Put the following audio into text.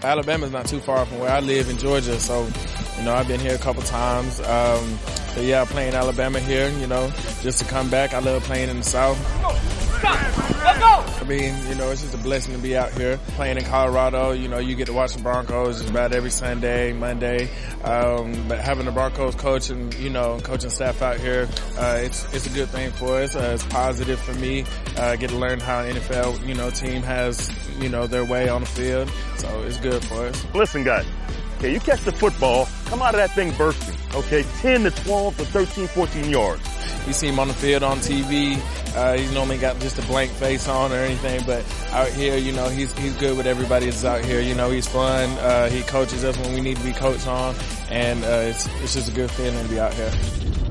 Alabama's not too far from where I live in Georgia, so, I've been here a couple times. But yeah, playing Alabama here, just to come back. I love playing in the South. Let's go! I mean, it's just a blessing to be out here playing in Colorado. You get to watch the Broncos just about every Sunday, Monday. But having the Broncos coach and, coaching staff out here, it's a good thing for us. It's positive for me. Get to learn how an NFL, team has, their way on the field. So it's good for us. Listen, guys. Okay, you catch the football, come out of that thing bursting. Okay, 10 to 12 to 13, 14 yards. You see him on the field on TV. He's normally got just a blank face on or anything, but out here, he's good with everybody that's out here. He's fun. He coaches us when we need to be coached on, and it's just a good feeling to be out here.